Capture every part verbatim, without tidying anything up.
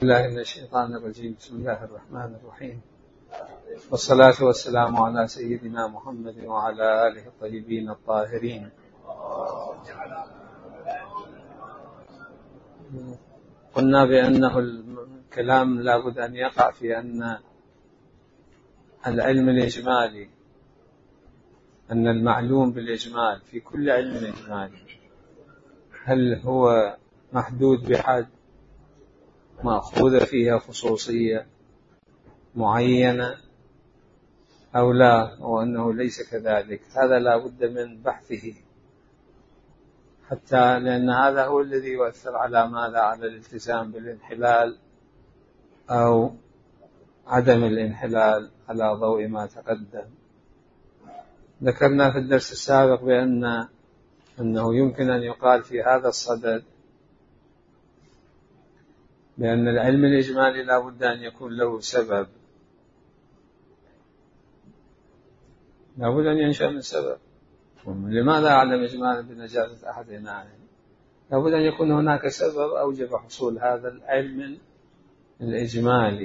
الله من الشيطان الرجيم. بسم الله الرحمن الرحيم، والصلاة والسلام على سيدنا محمد وعلى آله الطيبين الطاهرين. قلنا بأنه الكلام لابد أن يقع في أن العلم الإجمالي، أن المعلوم بالإجمال في كل علم إجمالي هل هو محدود بحد مأخوذة فيها خصوصية معينة أو لا، وأنه ليس كذلك. هذا لا بد من بحثه، حتى لأن هذا هو الذي يؤثر على ماذا؟ على الالتزام بالانحلال أو عدم الانحلال على ضوء ما تقدم. ذكرنا في الدرس السابق بأن أنه يمكن أن يقال في هذا الصدد بأن العلم الإجمالي لا بد أن يكون له سبب، لا بد أن ينشأ من سبب. لماذا أعلم إجمالا بنجاسة أحد إناء؟ لا بد أن يكون هناك سبب أوجب حصول هذا العلم الإجمالي.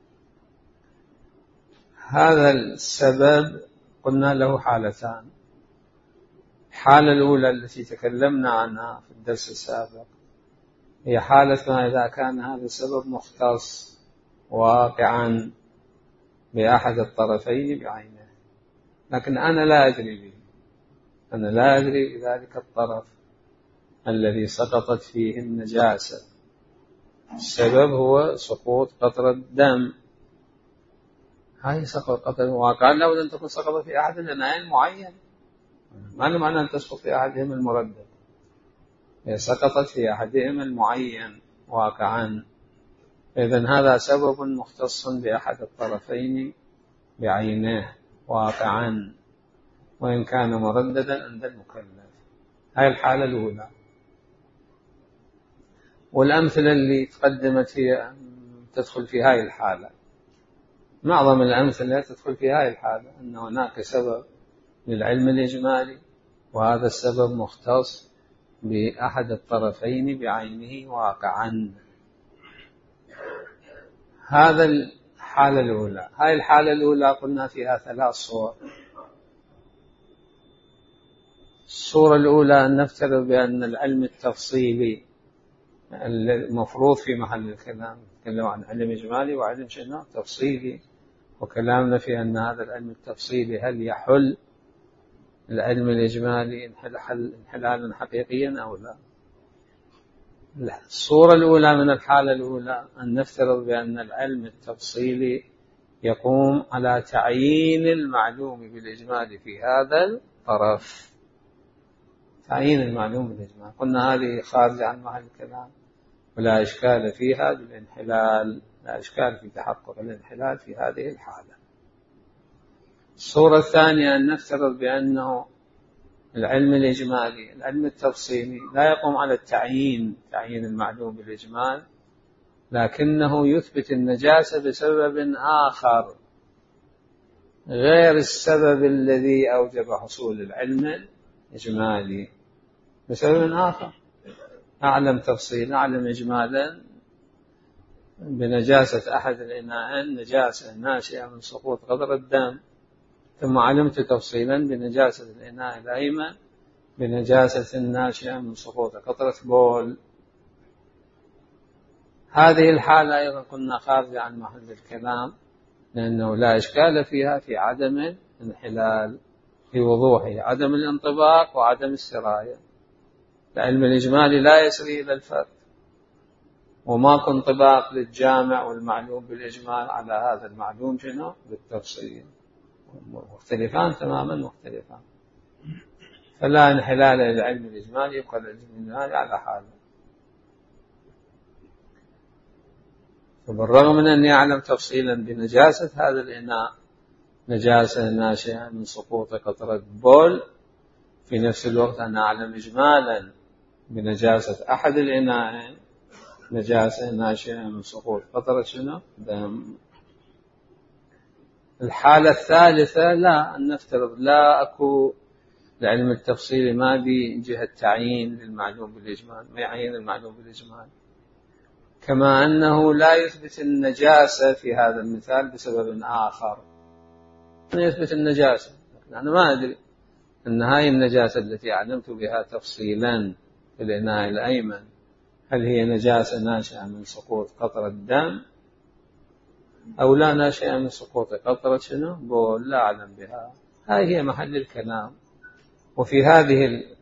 هذا السبب قلنا له حالتان. الحالة الأولى التي تكلمنا عنها في الدرس السابق هي حالة ما إذا كان هذا السبب مختص واقعا بأحد الطرفين بعينه، لكن أنا لا أدري به، أنا لا أدري بذلك الطرف الذي سقطت فيه النجاسة. السبب هو سقوط قطرة دم، هاي سقط قطرة واقعا لا بد أن تكون سقطت في أحد الإناءين معين، ما له معنى أن تسقط في أحدهم المردد، هي سقطت في أحدهم المعين واقعا. إذن هذا سبب مختص بأحد الطرفين بعينه واقعا، وإن كان مرددا عند المكلف. هاي الحالة الأولى. والأمثلة اللي تقدمت هي تدخل في هاي الحالة، معظم الأمثلة تدخل في هاي الحالة، أن هناك سبب للعلم الإجمالي وهذا السبب مختص بأحد الطرفين بعينه واقعا. هذا الحالة الأولى. هاي الحالة الأولى قلنا فيها ثلاث صور. الصورة الأولى أن نفترض بأن العلم التفصيلي المفروض في محل الكلام، نتكلم عن علم إجمالي وعلم شنو تفصيلي، وكلامنا في أن هذا العلم التفصيلي هل يحل العلم الإجمالي انحلالا حقيقيا أو لا. الصورة الأولى من الحالة الأولى أن نفترض بأن العلم التفصيلي يقوم على تعيين المعلوم بالإجمال في هذا الطرف، تعيين المعلوم بالإجمال. قلنا هذه خارجة عن محل الكلام ولا إشكال فيها بالانحلال، لا إشكال في تحقق الانحلال في هذه الحالة. الصورة الثانية أن نفترض بأنه العلم الإجمالي العلم التفصيلي لا يقوم على التعيين، تعيين المعلوم بالإجمال، لكنه يثبت النجاسة بسبب آخر غير السبب الذي أوجب حصول العلم الإجمالي، بسبب آخر. أعلم تفصيلا، أعلم إجمالا بنجاسة أحد الإناءين نجاسة ناشئة من سقوط قطرة الدم، ثم علمت تفصيلا بنجاسة الإناء الأيمن بنجاسة ناشئة من سقوط قطرة بول. هذه الحالة أيضا قلنا خارجة عن محل الكلام، لأنه لا إشكال فيها في عدم الانحلال، في وضوحه عدم الانطباق وعدم السراية. العلم الإجمالي لا يسري إلى الفرد، وماكو انطباق للجامع والمعلوم بالإجمال على هذا المعلوم شنو بالتفصيل، مختلفان تماما مختلفان. فلا انحلال للعلم الإجمالي، يبقى العلم الإجمالي على حاله. فبالرغم من أني أعلم تفصيلا بنجاسة هذا الإناء نجاسة ناشئة من سقوط قطرة بول، في نفس الوقت أنا أعلم إجمالا بنجاسة أحد الإناءين نجاسة ناشئة من سقوط قطرة شنو دم. الحالة الثالثة لا، أن نفترض لا أكو العلم التفصيلي ما بي جهة تعيين للمعلوم بالإجمال، ما يعين المعلوم بالإجمال، كما أنه لا يثبت النجاسة في هذا المثال بسبب آخر. يثبت النجاسة لكن أنا ما أدري أن هذه النجاسة التي علمت بها تفصيلا في الإناء الأيمن هل هي نجاسة ناشئة من سقوط قطرة دم أو لا ناشئة من سقوط قطرة شنو بول، لا أعلم بها. هذه هي محل الكلام. وفي هذه ال...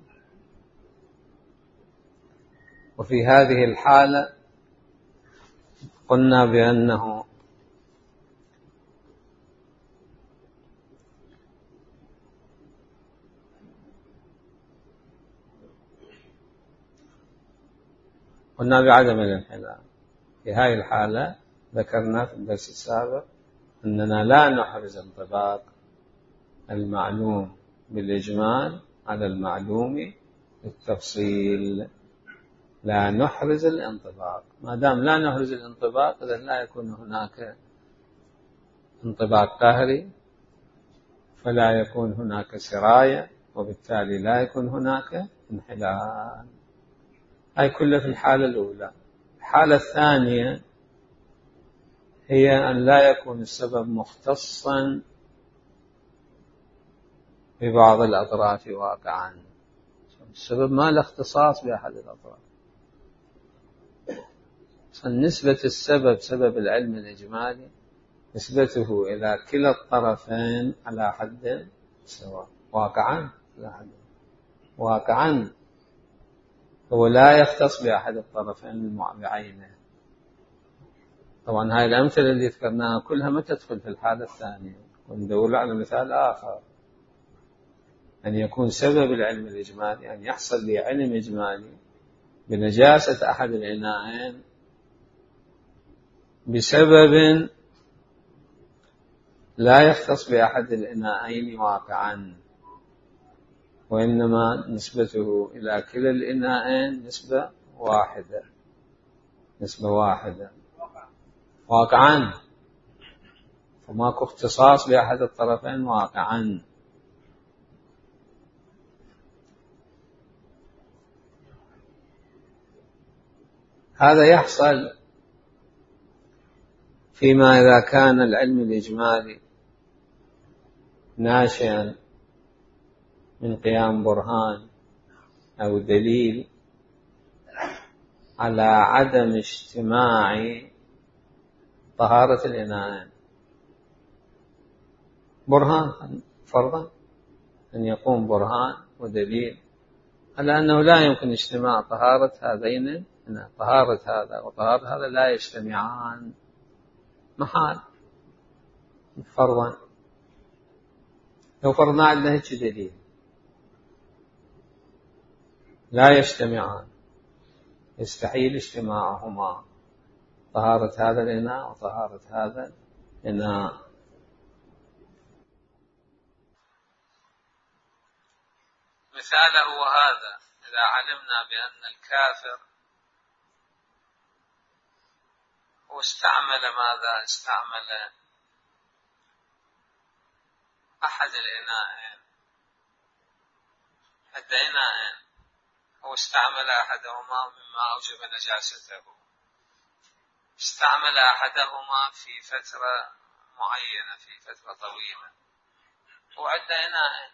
وفي هذه الحالة قلنا بأنه قلنا بعدم الانحلال. في هذه الحالة ذكرنا في الدرس السابق أننا لا نحرز انطباق المعلوم بالإجمال على المعلوم بالتفصيل. لا نحرز الانطباق. ما دام لا نحرز الانطباق إذن لا يكون هناك انطباق قهري، فلا يكون هناك سراية، وبالتالي لا يكون هناك انحلال. هاي كلها في الحالة الأولى. الحالة الثانية هي أن لا يكون السبب مختصا ببعض الأطراف واقعا. السبب ما له اختصاص بأحد الأطراف. نسبة السبب سبب العلم الإجمالي نسبته إلى كلا الطرفين على حد سواء واقعا، على حد واقعا هو لا يختص بأحد الطرفين بعينه. طبعا هاي الأمثلة اللي ذكرناها كلها ما تدخل في الحالة الثانية. وندور على مثال آخر، أن يكون سبب العلم الإجمالي أن يحصل لي علم إجمالي بنجاسة أحد الإناءين بسبب لا يختص بأحد الإناءين واقعا، وإنما نسبته إلى كلا الإناءين نسبة واحدة نسبة واحدة واقعا، فماكو اختصاص بأحد الطرفين واقعا. هذا يحصل فيما إذا كان العلم الإجمالي ناشئا من قيام برهان أو دليل على عدم اجتماع طهارة الإناءين. برهان فرضا أن يقوم برهان ودليل على أنه لا يمكن اجتماع طهارة هذين، طهارة هذا وطهارة هذا لا يجتمعان محال. فرضا لو فرضنا عندنا هيك دليل لا يجتمعان، يستحيل اجتماعهما، طهارة هذا الإناء وطهارة هذا الإناء. مثاله هو هذا: إذا علمنا بأن الكافر واستعمل ماذا؟ استعمل أحد الإناءين، أحد إناءين، هو استعمل أحدهما مما أوجب نجاسته، استعمل أحدهما في فترة معينة، في فترة طويلة، وعد إناءين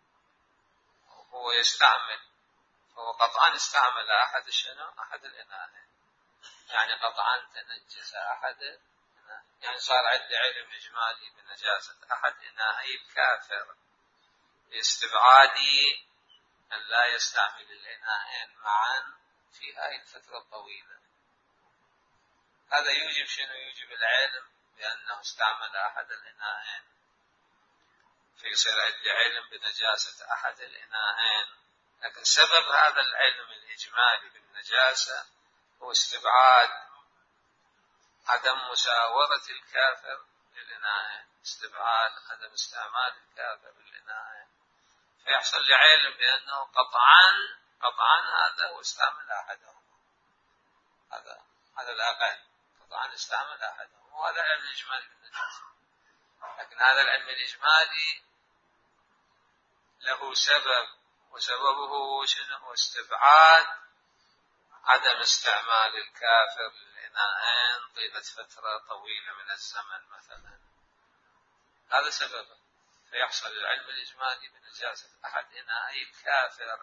هو يستعمل، هو قطعا استعمل أحد شنو؟ أحد الإناءين، يعني قطعا تنجس أحد، يعني صار عندي علم إجمالي بنجاسة أحد إناءي الكافر لاستبعادي أن لا يستعمل الإناءين معا في هذه الفترة الطويلة. هذا يوجب شنو؟ يوجب العلم بأنه استعمل أحد الإناءين، فيصير عندي علم بنجاسة أحد الإناءين. لكن سبب هذا العلم الإجمالي بالنجاسة هو استبعاد عدم مساورة الكافر للإناءين، استبعاد عدم استعمال الكافر للإناءين، فيحصل لي علم بأنه قطعا قطعا هذا هو استعمل أحدهم، هذا هذا الأقل، قطعا استعمل أحدهم، وهذا العلم الإجمالي بالنجاسة. لكن هذا العلم الإجمالي له سبب، وسببه شنو؟ استبعاد عدم استعمال الكافر للإناءين. الإناءين طيلة فترة طويلة من الزمن مثلا، هذا سببه، فيحصل العلم الإجمالي بنجاسة أحد إناءي الكافر،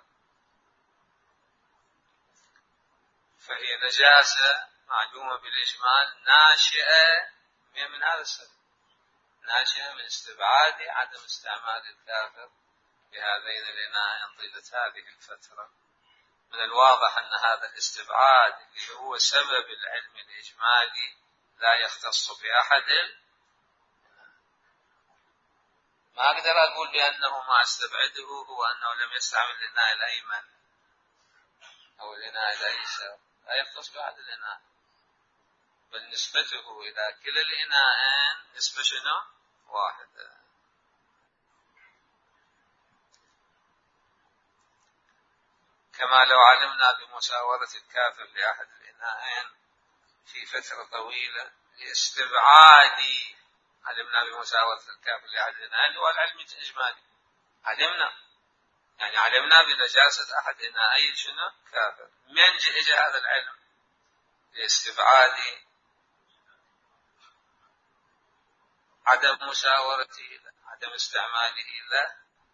فهي نجاسة معلومة بالإجمال ناشئة من هذا السبب، ناشئة من استبعاد عدم استعمال الكافر بهذين الإناءين طيلة هذه الفترة. من الواضح أن هذا الاستبعاد اللي هو سبب العلم الإجمالي لا يختص بأحد. ما أقدر أقول بأنه ما استبعده هو أنه لم يستعمل الإناء الأيمن أو الإناء الأيسر، لا يختص بأحد الإناء، بل نسبته إلى كلا الإناءين نسبة شنو؟ واحدة. كما لو علمنا بمساورة الكافر لأحد الإناءين في فترة طويلة لاستبعاد، علمنا بمساواة الكافر لأحد الإناءين والعلم الإجمالي، علمنا يعني علمنا بنجاسة أحد إناءين شنو؟ كافر. من جاء هذا العلم؟ لاستبعاد عدم مساورته، عدم استعماله له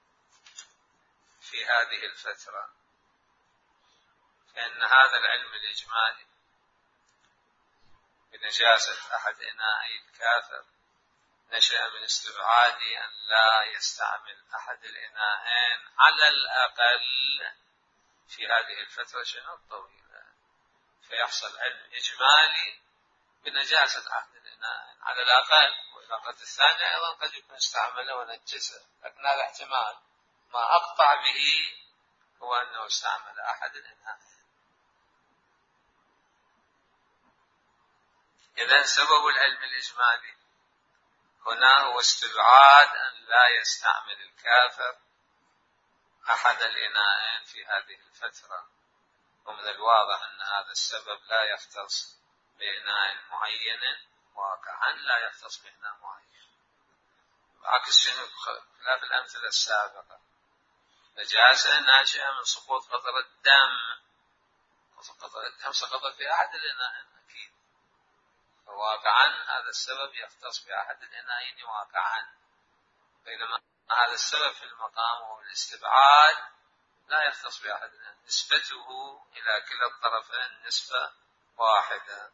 في هذه الفترة. فإن هذا العلم الإجمالي بنجاسة أحد إناءي الكافر نشأ من استبعاد أن لا يستعمل أحد الإناءين على الأقل في هذه الفترة شنو الطويلة، فيحصل علم إجمالي بنجاسة أحد الإناءين على الأقل. والنقطة الثانية أيضا قد يكون استعمله ونجسه، لكن هذا احتمال. ما أقطع به هو أنه استعمل أحد الإناءين. إذن سبب العلم الإجمالي هنا هو استبعاد أن لا يستعمل الكافر أحد الإناءين في هذه الفترة. ومن الواضح أن هذا السبب لا يختص بإناء معين واقعا، لا يختص بإناء معين، عكس شنو خلاف الأمثلة السابقة، نجاسة ناشئة من سقوط قطرة الدم، قطرة الدم سقطت في أحد الإناءين أكيد، فواقعا هذا السبب يختص بأحد الإناءين واقعا، بينما هذا السبب في المقام هو الاستبعاد لا يختص بأحد الإناءين، نسبته إلى كلا الطرفين نسبة واحدة.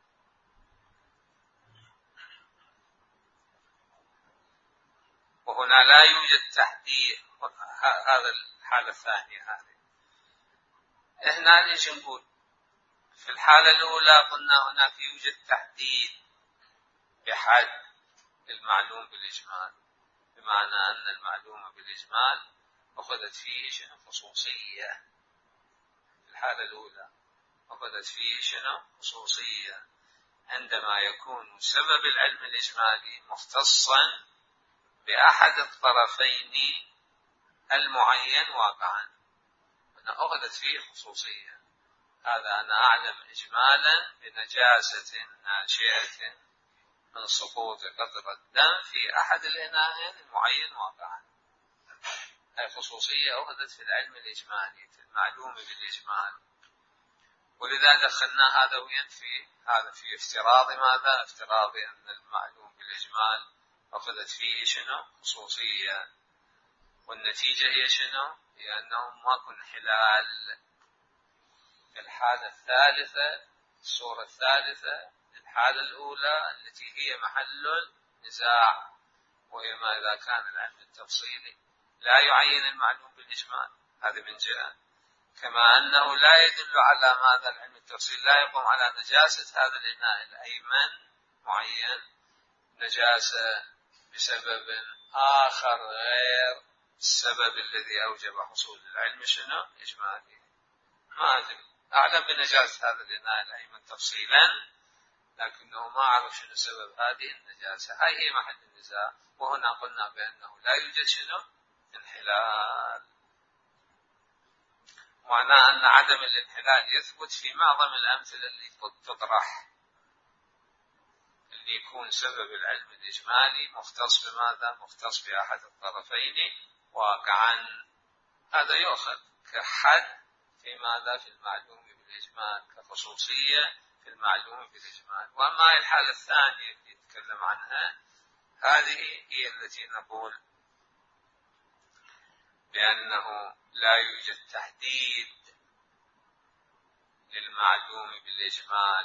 وهنا لا يوجد تحديد، هذا الحالة الثانية هذه. هنا ليش نقول في الحالة الأولى قلنا هناك يوجد تحديد بحد المعلوم بالإجمال، بمعنى أن المعلوم بالإجمال أخذت فيه شنو خصوصية. في الحالة الأولى أخذت فيه شنو خصوصية عندما يكون سبب العلم الإجمالي مختصا بأحد الطرفين المعين واقعا، أنا أخذت فيه خصوصية. هذا أنا أعلم إجمالا بنجاسة ناشئة من سقوط قطرة الدم في أحد الإناءين المعين واقعا، هذه خصوصية أخذت في العلم الإجمالي في المعلوم بالإجمال. ولذا دخلنا هذا وينفي هذا في افتراض ماذا؟ افتراض أن المعلوم بالإجمال أخذت فيه شنو خصوصية، والنتيجة هي شنو؟ هي أنه ماكو انحلال. في الحالة الثالثة، الصورة الثالثة الحالة الأولى التي هي محل نزاع، وهي ما إذا كان العلم التفصيلي لا يعين المعلوم بالإجمال، هذا من جهة، كما أنه لا يدل على ماذا العلم التفصيلي لا يقوم على نجاسة هذا الإناء الأيمن معين نجاسة بسبب آخر غير السبب الذي أوجب حصول العلم شنو إجمالي. ما أدري، أعلم بنجاسة هذا الإناء الأيمن تفصيلا، لكنه ما أعرف شنو سبب هذه النجاسة. هاي هي محل النزاع. وهنا قلنا بأنه لا يوجد شنو انحلال، معناه أن عدم الانحلال يثبت في معظم الأمثلة اللي تطرح، اللي يكون سبب العلم الإجمالي مختص بماذا؟ مختص بأحد الطرفين واقعا. هذا يؤخذ كحد في ماذا؟ في المعلوم بالإجمال، كخصوصية في المعلوم بالإجمال. وأما الحالة الثانية اللي يتكلم عنها، هذه هي التي نقول بأنه لا يوجد تحديد للمعلوم بالإجمال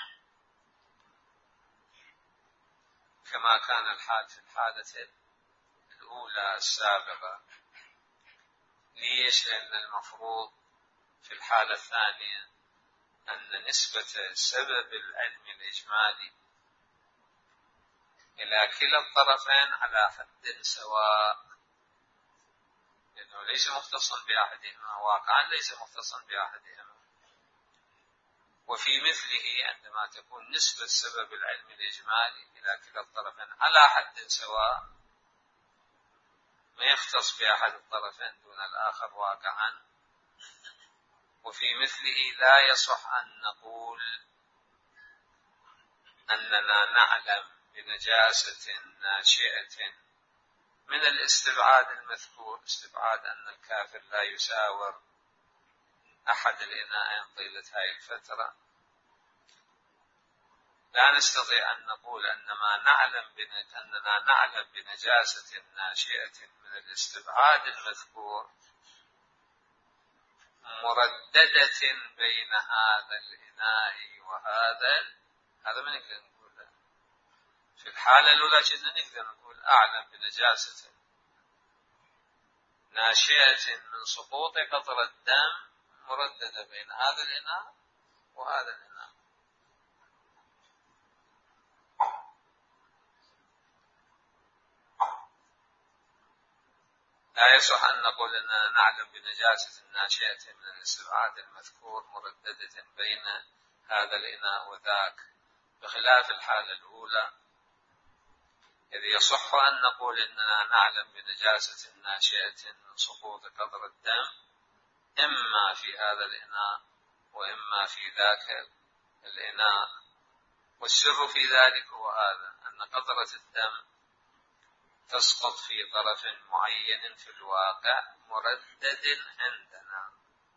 كما كان الحال في الحالة الأولى السابقة. ليش؟ لأن المفروض في الحالة الثانية أن نسبة سبب العلم الإجمالي إلى كلا الطرفين على حد سواء، لأنه ليس مختصا بأحدهما، واقعا ليس مختصا بأحدهما. وفي مثله عندما تكون نسبة سبب العلم الإجمالي إلى كلا الطرفين على حد سواء، ما يختص بأحد الطرفين دون الآخر واقعا. وفي مثله لا يصح أن نقول أننا نعلم بنجاسة ناشئة من الاستبعاد المذكور، استبعاد أن الكافر لا يساور أحد الإناءين طيلة هذه الفترة. لا نستطيع أن نقول أن ما نعلم أننا نعلم بنجاسة ناشئة من الاستبعاد المذكور مرددة بين هذا الإناء وهذا. هذا ما نقدر نقوله. في الحالة الأولى كنا نقدر نقول أعلم بنجاسة ناشئة من سقوط قطرة الدم مرددة بين هذا الإناء وهذا الإناء. لا يصح أن نقول أننا نعلم بنجاسة ناشئة من الاستبعاد المذكور مرددة بين هذا الإناء وذاك، بخلاف الحالة الأولى إذ يصح أن نقول أننا نعلم بنجاسة ناشئة من سقوط قطرة الدم إما في هذا الإناء وإما في ذاك الإناء. والسر في ذلك هو هذا، أن قطرة الدم تسقط في طرف معين في الواقع مردد عندنا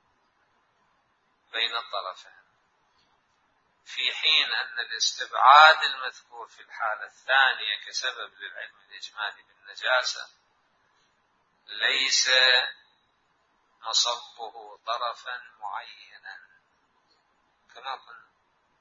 بين الطرفين، في حين أن الاستبعاد المذكور في الحالة الثانية كسبب للعلم الإجمالي بالنجاسة ليس مصبه طرفا معينا كما قلنا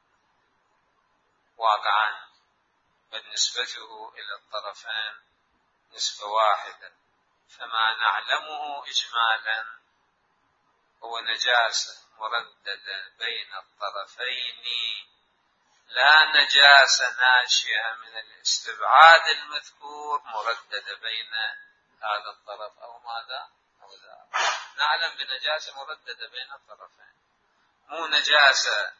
واقعا، بل نسبته إلى الطرفين نسبة واحدة. فما نعلمه إجمالا هو نجاسة مرددة بين الطرفين، لا نجاسة ناشئة من الاستبعاد المذكور مرددة بين هذا الطرف أو ماذا أو ذا. نعلم بنجاسة مرددة بين الطرفين، مو نجاسة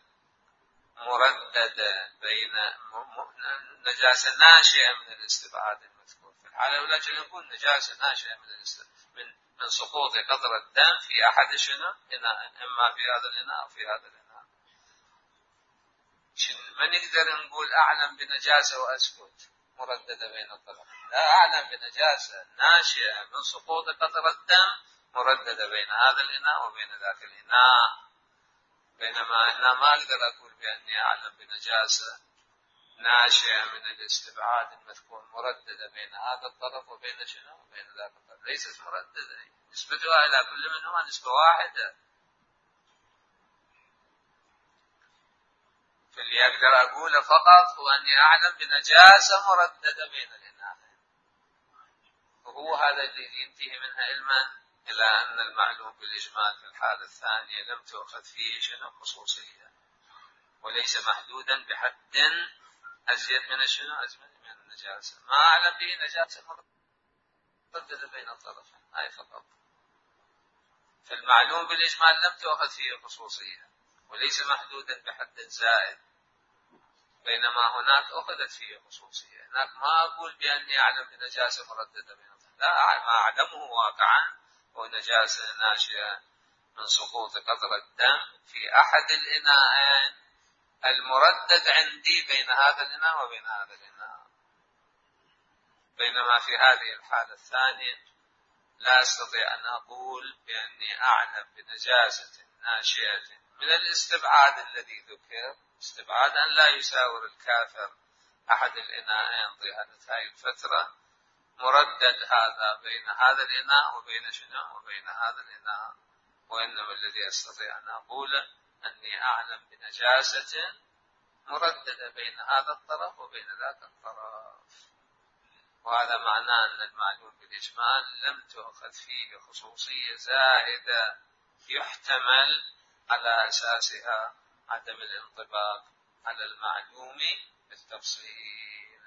مرددة بين نجاسة ناشئة من الاستبعاد المذكور. في الحالة الأولى نقول نجاسة ناشئة من من من سقوط قطرة الدم في أحد شنو إناء، إما في هذا الإناء أو في هذا الإناء. ما نقدر نقول أعلم بنجاسة وأسكت مرددة بين الطرفين، لا، أعلم بنجاسة ناشئة من سقوط قطرة الدم مرددة بين هذا الإناء وبين ذاك الإناء. بينما أنا ما أقدر أقول بأني أعلم بنجاسة ناشئة من الاستبعاد المذكور مرددة بين هذا الطرف وبين شنو وبين ذاك الطرف. ليست مرددة، نسبتها إلى كل منهما نسبة واحدة. فاللي أقدر أقوله فقط هو أني أعلم بنجاسة مرددة بين الإناثين، وهو هذا الذي ينتهي منها علما إلى أن المعلوم بالإجمال في الحالة الثانية لم تؤخذ فيه شنو خصوصية، وليس محدودا بحد أزيد من شنو أزيد من النجاسة. ما أعلم به نجاسة مرددة بين الطرفين، هاي فقط. فالمعلوم بالإجمال لم تؤخذ فيه خصوصية وليس محدودا بحد زائد، بينما هناك أخذت فيه خصوصية. هناك ما أقول بأني أعلم بنجاسة مرددة بين الطرفين، لا، ما أعلمه واقعا هو نجاسة ناشئة من سقوط قطرة الدم في أحد الإناءين المردد عندي بين هذا الإناء وبين هذا الإناء. بينما في هذه الحالة الثانية لا أستطيع أن أقول بأني أعلم بنجاسة ناشئة من الاستبعاد الذي ذكر استبعاد أن لا يساور الكافر أحد الإناءين طيلة هذه الفترة، مردد هذا بين هذا الإناء وبين شنو وبين هذا الإناء. وإنما الذي أستطيع أن أقوله أني أعلم بنجاسة مرددة بين هذا الطرف وبين ذاك الطرف، وهذا معناه أن المعلوم بالإجمال لم تؤخذ فيه خصوصية زائدة يحتمل على أساسها عدم الانطباق على المعلوم بالتفصيل.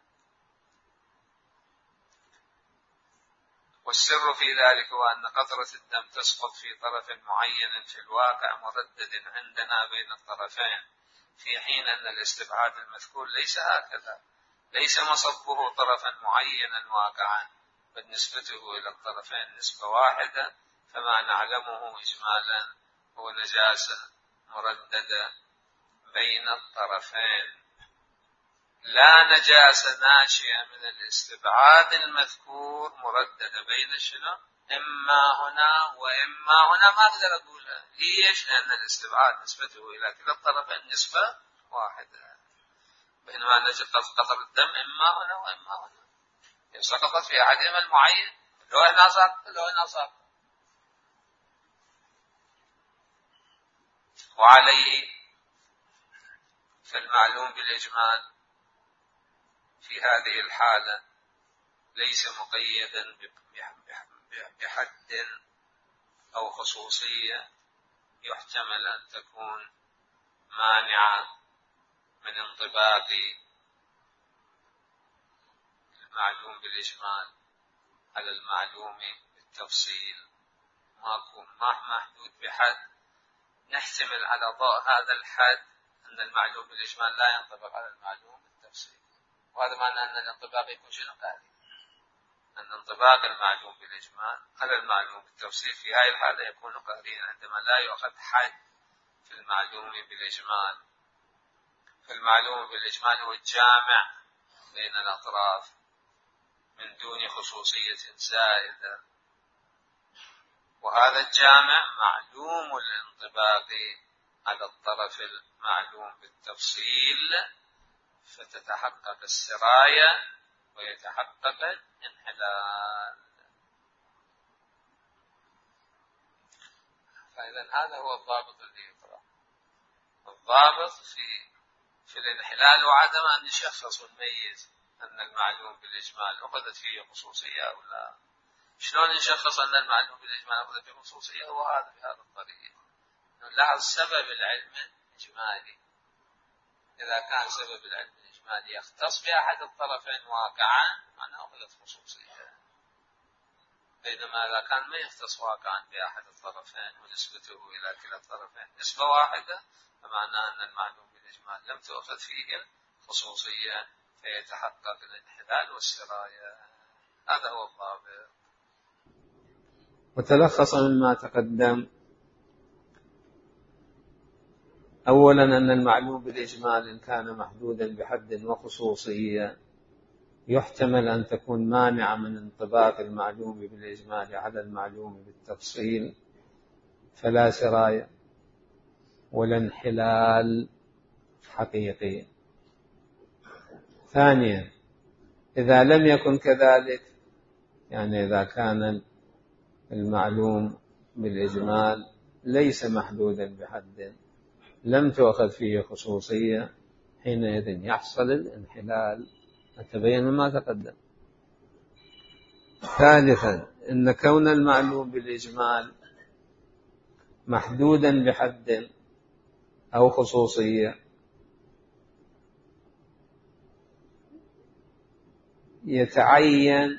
والسر في ذلك هو أن قطرة الدم تسقط في طرف معين في الواقع مردد عندنا بين الطرفين، في حين أن الاستبعاد المذكور ليس هكذا، ليس مصبه طرفا معينا واقعا، بل نسبته إلى الطرفين نسبة واحدة، فما نعلمه إجمالا هو نجاسة مرددة بين الطرفين، لا نجاسة ناشئة من الاستبعاد المذكور مرددة بين شنو إما هنا وإما هنا. ما أقدر أقولها ليش؟ لأن الاستبعاد نسبته إلى كلا الطرفين نسبة واحدة، بينما نجد قطر الدم إما هنا وإما هنا، إن سقطت في أحدهما المعين لو هنا سقط لو هنا سقط. وعليه فالمعلوم بالإجمال في هذه الحالة ليس مقيدا بحد أو خصوصية يحتمل أن تكون مانعة من انطباق المعلوم بالإجمال على المعلوم بالتفصيل. ما محدود بحد نحتمل على ضوء هذا الحد أن المعلوم بالإجمال لا ينطبق على المعلوم بالتفصيل، وهذا معنى أن الانطباق يكون شنو قاري، أن انطباق المعلوم بالإجمال على المعلوم بالتفصيل في هذه الحالة يكون قاريا عندما لا يؤخذ حد في المعلوم بالإجمال. فالمعلوم بالإجمال هو الجامع بين الأطراف من دون خصوصية زائدة، وهذا الجامع معلوم الانطباق على الطرف المعلوم بالتفصيل، فتتحقق السراية ويتحقق الانحلال. فإذا هذا هو الضابط الذي يقرأ، الضابط في في الانحلال وعدم أن نشخص ونميز أن المعلوم بالإجمال أخذت فيه خصوصية أو لا. شلون نشخص أن المعلوم بالإجمال أخذت فيه خصوصية؟ هو هذا بهذا الطريق، نلاحظ سبب العلم الإجمالي، إذا كان سبب العلم الإجمالي يختص بأحد الطرفين واقعا معناه أخذت خصوصية، بينما إذا كان ما يختص واقعا بأحد الطرفين ونسبته إلى كلا الطرفين نسبة واحدة فمعناه أن المعلوم بالإجمال لم تؤخذ فيه الخصوصية فيتحقق الانحلال والسراية. هذا هو الضابط. وتلخص مما تقدم أولا أن المعلوم بالإجمال إن كان محدودا بحد وخصوصية يحتمل أن تكون مانعة من انطباق المعلوم بالإجمال على المعلوم بالتفصيل، فلا سراية ولا انحلال حقيقي. ثانيا إذا لم يكن كذلك، يعني إذا كان المعلوم بالإجمال ليس محدودا بحد لم تؤخذ فيه خصوصية، حينئذ يحصل الانحلال، أتبين ما تقدم. ثالثا إن كون المعلوم بالإجمال محدودا بحد أو خصوصية يتعين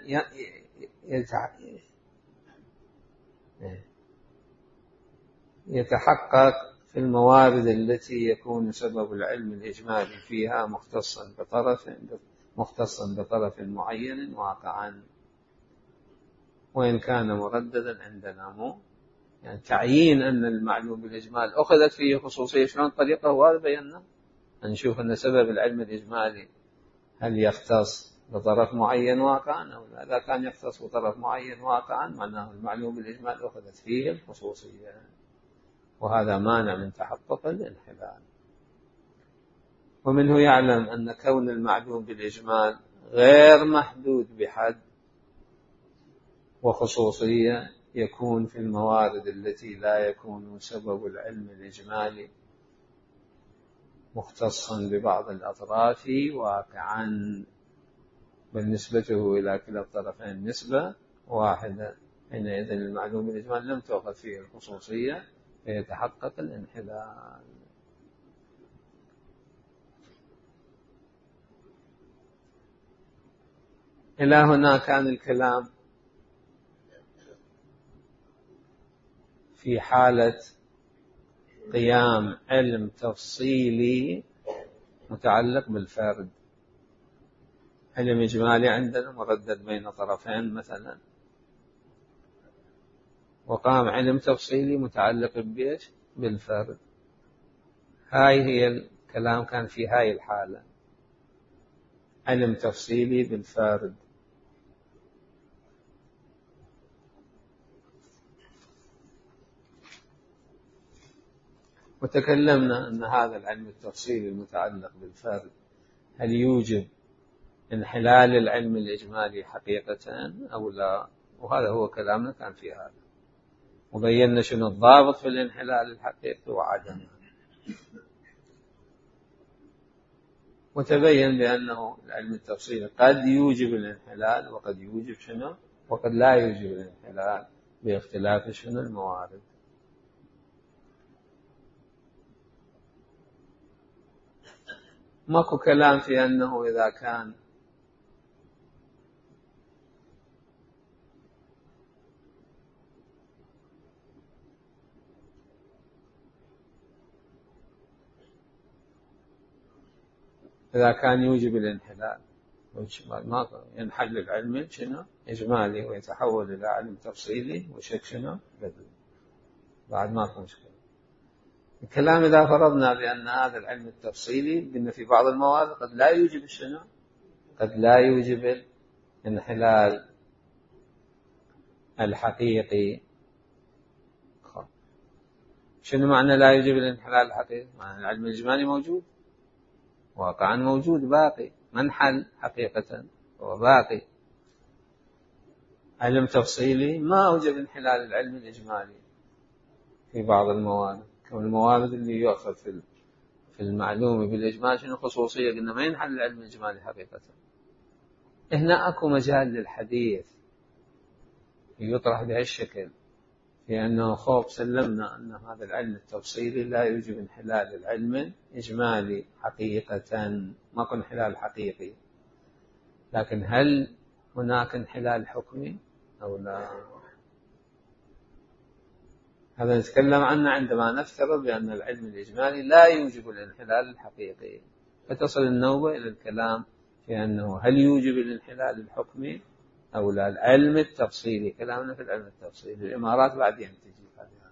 يتحقق في الموارد التي يكون سبب العلم الإجمالي فيها مختصا بطرف مختصا بطرف معين واقعا، وإن كان مرددا عندنا مو يعني تعيين أن المعلوم بالإجمال أخذت فيه خصوصية. شلون طريقة؟ وهذا بينا نشوف أن سبب العلم الإجمالي هل يختص بطرف معين واقعا أو لا. إذا كان يختص بطرف معين واقعا معناه المعلوم بالإجمال أخذت فيه الخصوصية، وهذا مانع من تحقق الانحلال. ومنه يعلم أن كون المعلوم بالإجمال غير محدود بحد وخصوصية يكون في الموارد التي لا يكون سبب العلم الإجمالي مختصا ببعض الأطراف واقعا، بل نسبته إلى كلا الطرفين نسبة واحدة، حينئذ المعلوم بالإجمال لم تؤخذ فيه الخصوصية فيتحقق الانحلال. إلى هنا كان الكلام في حالة قيام علم تفصيلي متعلق بالفرد. علم إجمالي عندنا مردد بين طرفين مثلا، وقام علم تفصيلي متعلق بإيش؟ بالفرد. هاي هي الكلام كان في هاي الحالة، علم تفصيلي بالفرد. وتكلمنا أن هذا العلم التفصيلي المتعلق بالفرد هل يوجب انحلال العلم الإجمالي حقيقة أو لا، وهذا هو كلامنا كان في هذا، وبينا شنو الضابط في الانحلال الحقيقي وعدمه. وتبين بأنه العلم التفصيلي قد يوجب الانحلال وقد يوجب شنو وقد لا يوجب الانحلال باختلاف شنو الموارد. ماكو كلام في أنه إذا كان إذا كان يوجب الانحلال ما ينحل العلم شنو إجمالي ويتحول إلى علم تفصيلي وشك شنو بدل، بعد ماكو مشكلة. الكلام إذا فرضنا بأن هذا العلم التفصيلي بأن في بعض المواد قد لا يوجب شنو قد لا يوجب الانحلال الحقيقي. شنو معنى لا يوجب الانحلال الحقيقي؟ معنى العلم الإجمالي موجود واقعا موجود باقي، منحل حقيقة هو باقي. علم تفصيلي ما أوجب انحلال العلم الإجمالي في بعض الموارد، والموارد اللي يؤخذ في في المعلومة بالإجمال شنو خصوصية، قلنا ما ينحل العلم الإجمالي حقيقة. هنا أكو مجال للحديث يطرح بهالشكل، لأنه خوف سلمنا أن هذا العلم التفصيلي لا يوجب انحلال العلم الإجمالي حقيقة، ما كان انحلال حقيقي، لكن هل هناك انحلال حكمي أو لا؟ هذا نتكلم عنه عندما نفترض بأن العلم الإجمالي لا يوجب الانحلال الحقيقي، فتصل النوبة إلى الكلام في أنه هل يوجب الانحلال الحكمي أو لا. العلم التفصيلي كلامنا في العلم التفصيلي، الإمارات بعدين تجي هذه.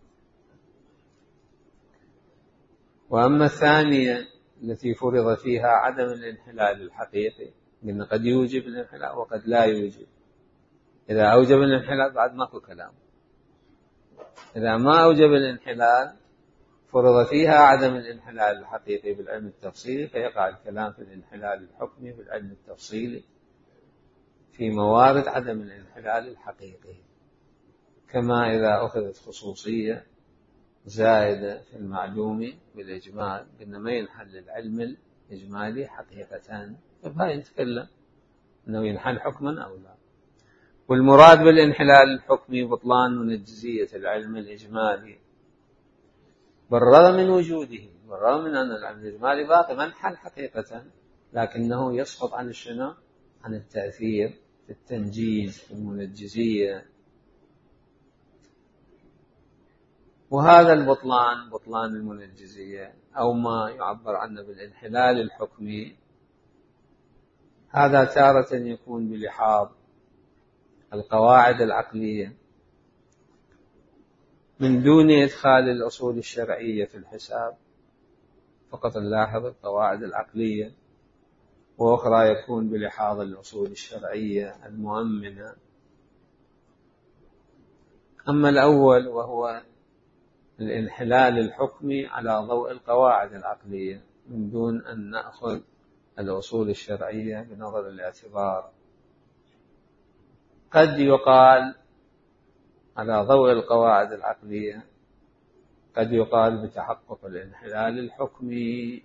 وأما الثانية التي فرض فيها عدم الانحلال الحقيقي، قلنا قد يوجب الانحلال وقد لا يوجب. إذا أوجب الانحلال بعد ماكو كلام، إذا ما أوجب الانحلال فرض فيها عدم الانحلال الحقيقي بالعلم التفصيلي، فيقع الكلام في الانحلال الحكمي بالعلم التفصيلي في موارد عدم الانحلال الحقيقي. كما إذا أخذت خصوصية زائدة في المعلوم بالإجمال قلنا ما ينحل العلم الإجمالي حقيقة، فهذا نتكلم أنه ينحل حكما أو لا. والمراد بالانحلال الحكمي بطلان منجزية العلم الإجمالي بالرغم من وجوده، بالرغم من أن العلم الإجمالي باقي منحل حقيقة، لكنه يسقط عن الشنو عن التأثير في التنجيز في المنجزية. وهذا البطلان بطلان المنجزية أو ما يعبر عنه بالانحلال الحكمي، هذا تارة يكون بلحاظ القواعد العقلية من دون إدخال الأصول الشرعية في الحساب، فقط نلاحظ القواعد العقلية، وأخرى يكون بلحاظ الأصول الشرعية المؤمنة. أما الأول وهو الانحلال الحكمي على ضوء القواعد العقلية من دون أن نأخذ الأصول الشرعية بنظر الاعتبار. قد يقال على ضوء القواعد العقلية، قد يقال بتحقق الانحلال الحكمي،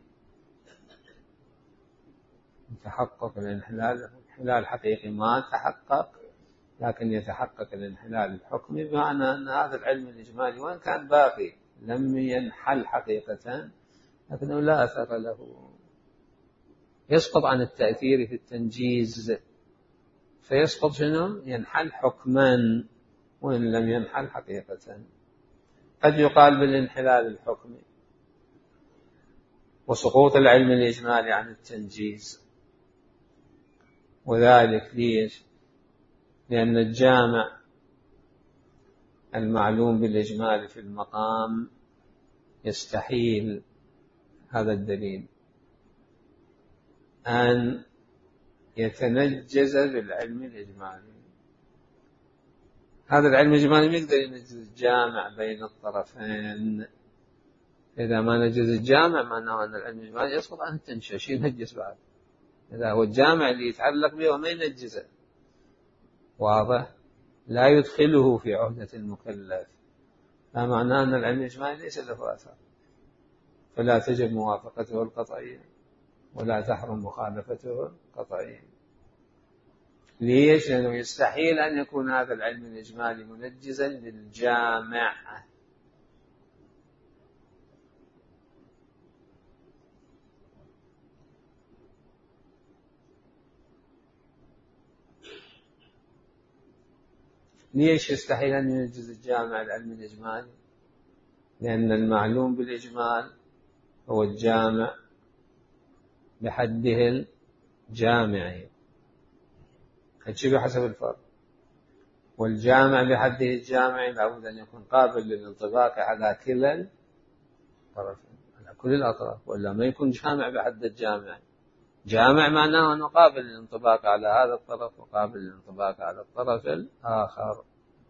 تحقق الانحلال انحلال حقيقي ما تحقق، لكن يتحقق الانحلال الحكمي، بمعنى أن هذا العلم الإجمالي وإن كان باقي لم ينحل حقيقة لكنه لا أثر له، يسقط عن التأثير في التنجيز، فيسقط شنو؟ ينحل حكما وإن لم ينحل حقيقة. قد يقال بالانحلال الحكمي وسقوط العلم الإجمالي عن التنجيز، وذلك ليش؟ لأن الجامع المعلوم بالإجمال في المقام يستحيل هذا الدليل أن يتنجز بالعلم الإجمالي. هذا العلم الإجمالي ما يقدر ينجز الجامع بين الطرفين. إذا ما نجز الجامع معناه أن العلم الإجمالي يسقط عن التنجيز، شيء ينجز بعد. إذا هو الجامع اللي يتعلق به وما ينجزه، واضح؟ لا يدخله في عهدة المكلف، لا معناه أن العلم الإجمالي ليس له أثر، فلا تجب موافقته القطعية ولا تحرم مخالفته القطعية. ليش؟ لأنه يستحيل أن يكون هذا العلم الإجمالي منجزا للجامع. ليش يستحيل أن ينجز الجامع العلم الإجمالي؟ لأن المعلوم بالإجمال هو الجامع بحده الجامعي، هالشيء بحسب الفرق، والجامع بحده الجامعي لابد أن يكون قابل للانطباق على كلا الطرفين، على كل الأطراف، ولا ما يكون جامع بحد الجامعي. جامع معناه أنه قابل للانطباق على هذا الطرف وقابل للانطباق على الطرف الآخر.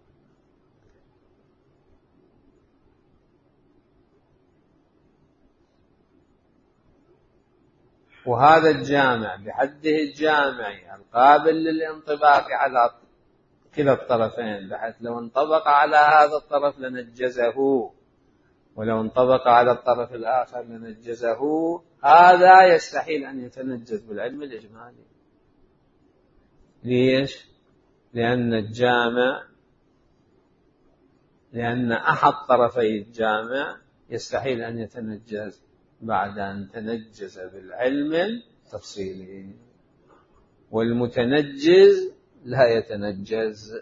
وهذا الجامع بحده الجامعي القابل للانطباق على كلا الطرفين، بحيث لو انطبق على هذا الطرف لنجزه ولو انطبق على الطرف الآخر لنجزه، هذا يستحيل أن يتنجز بالعلم الإجمالي. ليش؟ لأن الجامع لأن أحد طرفي الجامع يستحيل أن يتنجز بعد أن تنجز بالعلم التفصيلي، والمتنجز لا يتنجز.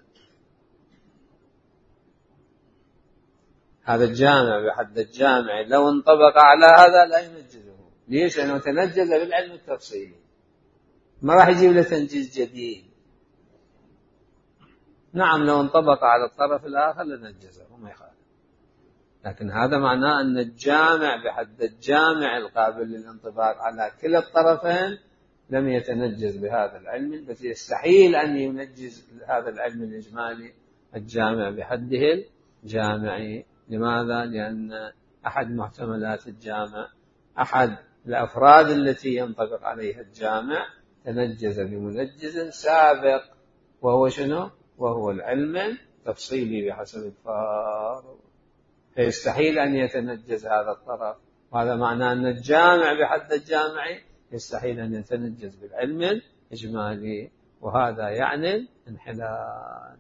هذا الجامع بحد الجامع لو انطبق على هذا لا ينجزه. ليش؟ لأنه تنجز بالعلم التفصيلي، ما راح يجيب له تنجيز جديد. نعم لو انطبق على الطرف الآخر لنجزه ما يخالف، لكن هذا معناه أن الجامع بحد الجامع القابل للانطباق على كلا الطرفين لم يتنجز بهذا العلم، بس يستحيل أن ينجز هذا العلم الإجمالي الجامع بحده الجامعي. لماذا؟ لأن أحد محتملات الجامع، أحد الأفراد التي ينطبق عليها الجامع تنجز بمنجز سابق، وهو شنو؟ وهو العلم التفصيلي بحسب الفار، فيستحيل أن يتنجز هذا الطرف. وهذا معناه أن الجامع بحد الجامعي يستحيل أن يتنجز بالعلم الإجمالي، وهذا يعني انحلال.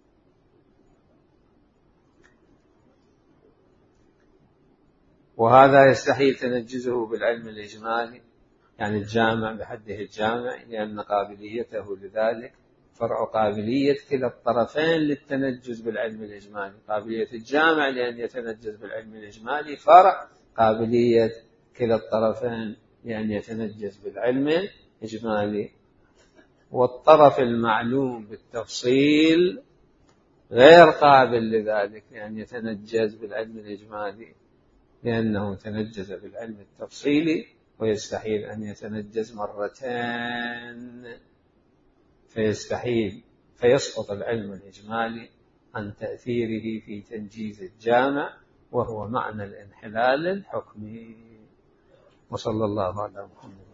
وهذا يستحيل تنجزه بالعلم الإجمالي، يعني الجامع بحده الجامعي، لأن قابليته لذلك فرع قابلية كلا الطرفين للتنجز بالعلم الإجمالي. قابلية الجامع لأن يتنجز بالعلم الإجمالي فرع قابلية كلا الطرفين لأن يتنجز بالعلم الإجمالي. والطرف المعلوم بالتفصيل غير قابل لذلك لأن يتنجز بالعلم الإجمالي، لأنه تنجز بالعلم التفصيلي ويستحيل أن يتنجز مرتين، فيستحيل فيسقط العلم الإجمالي عن تأثيره في تنجيز الجامع وهو معنى الانحلال الحكمي. وصلى الله على محمد.